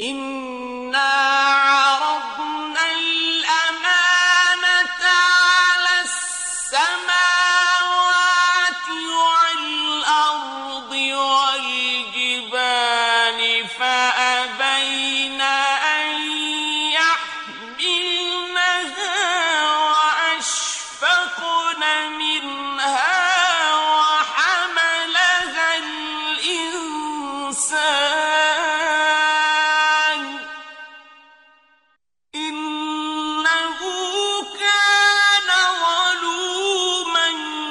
إنا عرضنا الأمانة على السماوات والأرض والجبال فأبين أن يحملنها وأشفقن منها وحملها الإنسان إنه كان ظلوما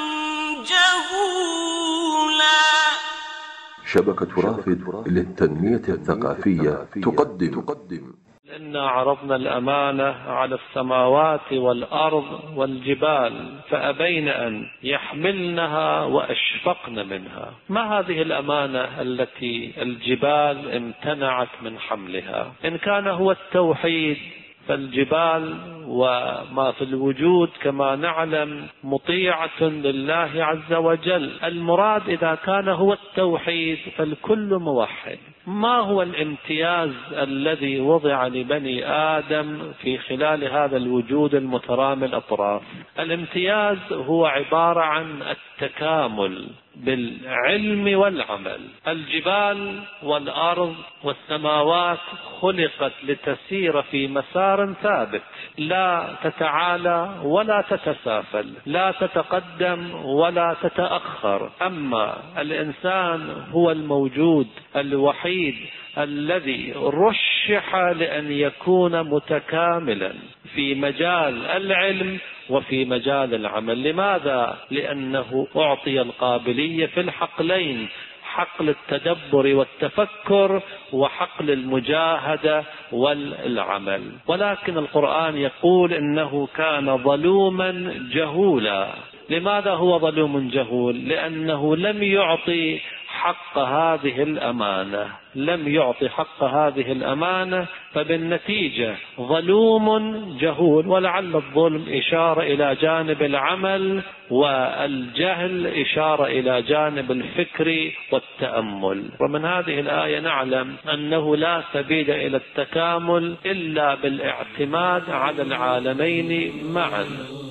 جهولا. شبكة رافد للتنمية الثقافية تقدم إنا عرضنا الأمانة على السماوات والأرض والجبال فأبين أن يحملنها وأشفقن منها. ما هذه الأمانة التي الجبال امتنعت من حملها؟ إن كان هو التوحيد فالجبال وما في الوجود كما نعلم مطيعة لله عز وجل. المراد إذا كان هو التوحيد فالكل موحد. ما هو الامتياز الذي وضع لبني آدم في خلال هذا الوجود المترامي الأطراف؟ الامتياز هو عبارة عن التكامل بالعلم والعمل. الجبال والأرض والسماوات خلقت لتسير في مسار ثابت، لا تتعالى ولا تتسافل، لا تتقدم ولا تتأخر. أما الإنسان هو الموجود الوحيد الذي رشح لأن يكون متكاملا في مجال العلم وفي مجال العمل. لماذا؟ لأنه أعطي القابلية في الحقلين، حقل التدبر والتفكر وحقل المجاهدة والعمل. ولكن القرآن يقول إنه كان ظلوما جهولا. لماذا هو ظلوم جهول؟ لأنه لم يعطي حق هذه الأمانة، لم يعطي حق هذه الأمانة، فبالنتيجة ظلوم جهول. ولعل الظلم إشارة إلى جانب العمل، والجهل إشارة إلى جانب الفكر والتأمل. ومن هذه الآية نعلم أنه لا سبيل إلى التكامل إلا بالاعتماد على العالمين معا.